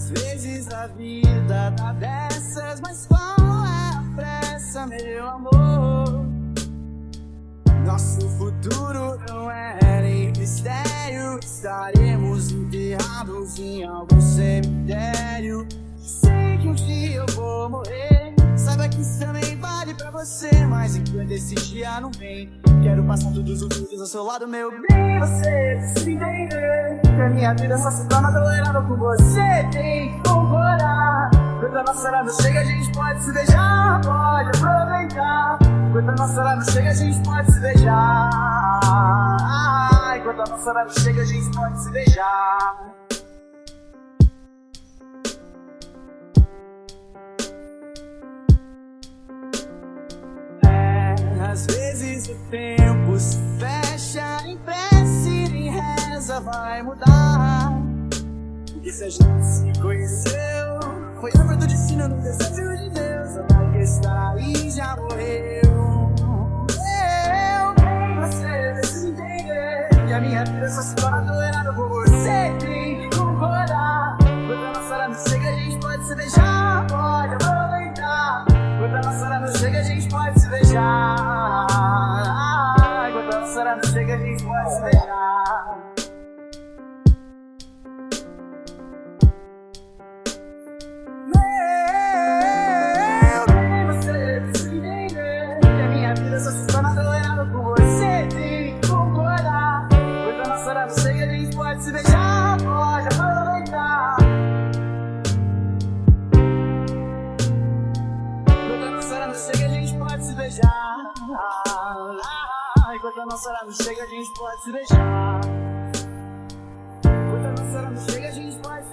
Às vezes a vida dá dessas, mas qual é a pressa, meu amor? Nosso futuro não é nem mistério. Estaremos enterrados em algum cemitério. Sei que um dia eu vou morrer. Saiba que isso também vale pra você. Mas enquanto esse dia não vem, quero passar todos os dias ao seu lado, meu bem. Você precisa entender que a minha vida só se torna tolerável com você. Tem que concordar. Quando a nossa hora não chega, a gente pode se beijar. Pode aproveitar. Quando a nossa hora não chega, a gente pode se beijar. Quando a nossa hora não chega, a gente pode se beijar. Às vezes o tempo se fecha em prece, em reza vai mudar. Porque se a gente se conheceu, foi obra do destino no desejo de Deus. Agora que está aí já morreu. Eu nem você precisa entender que a minha vida só se torna tolerável por você. Tem que concordar. Quando a nossa hora não chega, a gente pode se beijar. Pode aproveitar. Quando a nossa hora não chega, a gente pode se beijar. Quando a nossa hora não chega, a gente pode se beijar. Meu bem, você precisa entender que a minha vida só se torna tolerável por você. Tem que concordar. Quando a nossa hora não chega, a gente pode se beijar. Pode aproveitar. Chega, a gente pode se beijar. Enquanto a nossa hora não chega, a gente pode se beijar. Enquanto a nossa hora não chega, a gente pode